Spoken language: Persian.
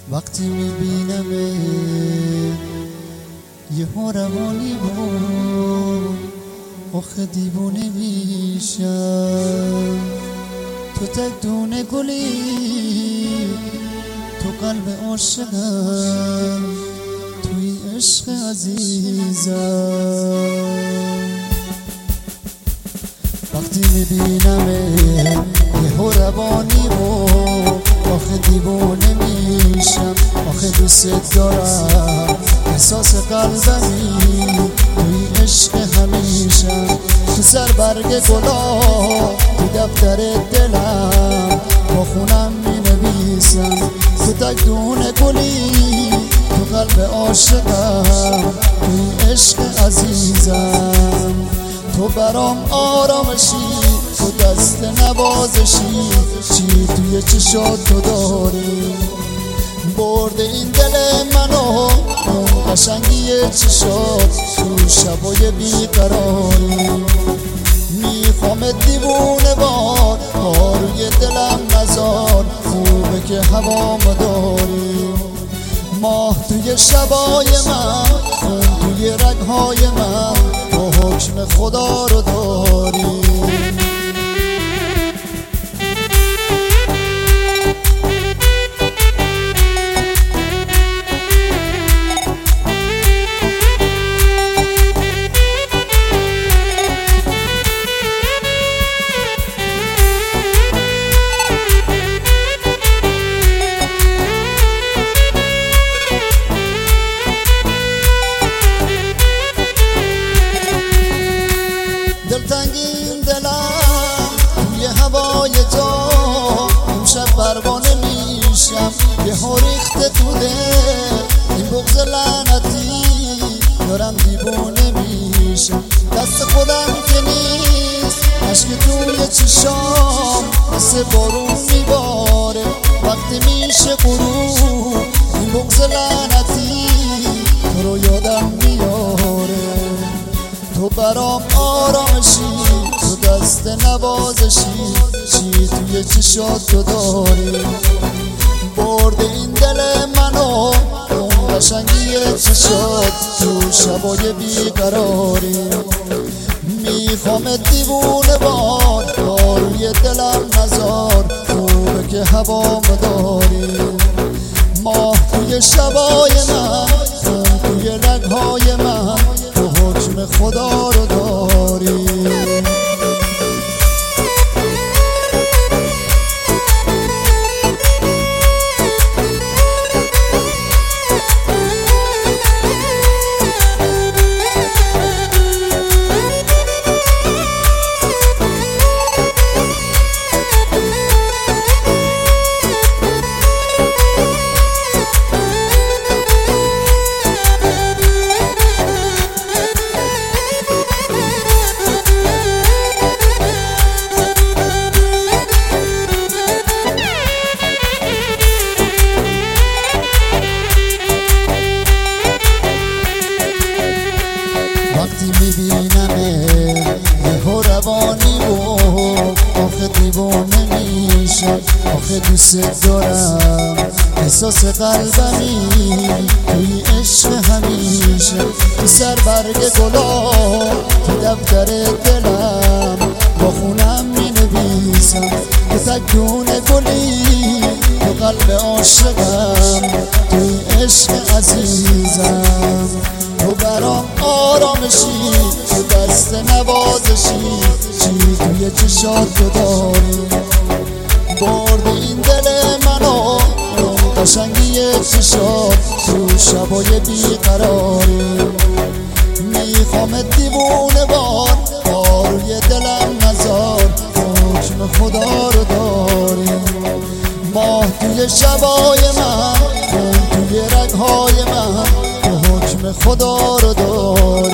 وقتی میبینم یهو روانی بود آخه دیوونه میشم. تو تک دونه گلی، تو قلب عاشقم، توی عشق عزیزم. وقتی میبینم یهو روانی بود آخه دیوونه میشم. آخه دوست دارم احساس قلبمی، توی عشق همیشم. تو سر برگ گلا، تو دفتر دلم با خونم می نویسم. تو تک دونه گلی، تو قلب عاشقم، توی عشق عزیزم. تو برام آرامشی، تو دست نوازشی، چی توی چشات تو داری. برده این دل منو اون قشنگی چشات، تو شبای بیقراری. میخوام دیوونه بار روی دلم نزار، خوبه که هوامو داری. ماه توی شبای من، خون توی رگهای من، تو حکم خدا رو داری. دلتنگین دلم توی هوای تو، امشب پروانه میشم. یه ها ریخته تو دل این بغض لعنتی، دارم دیوونه میشم. دست خودم که نیست، عشق توی چشام مثل بارون میباره. وقتی میشه غروب این بغض لعنتی تو رو یادم میاره. تو برام آرامشی، تو دست نوازشی، چی توی چشات تو داری. برده این دل منو اون قشنگی چشات، تو شبای بیقراری. میخوام دیوونه بار روی دلم نزار، خوبه که هوامو داری. ماه توی شبای من، خون توی رگهای من، تو حکم خدا رو داری. وقتی میبینم یهو روانی بود آخه دیوونه میشم. آخه دوست دارم احساس قلبمی، توی عشق همیشه. تو سر برگ گلا، تو دفتر دلم با خونم می نویسم. تو تک دونه گلی، تو قلب عاشقم، توی عشق عزیزم. تو برام آرامشی، تو دست نوازشی، چی توی چشات تو داری. برده این دل منو اون قشنگی چشات، تو شبای بیقراری. میخوام دیوونه بار روی دلم نزار، حکم خدا رو داری. ماه توی شبای من، خون توی رگهای من، تو حکم خدا رو داری.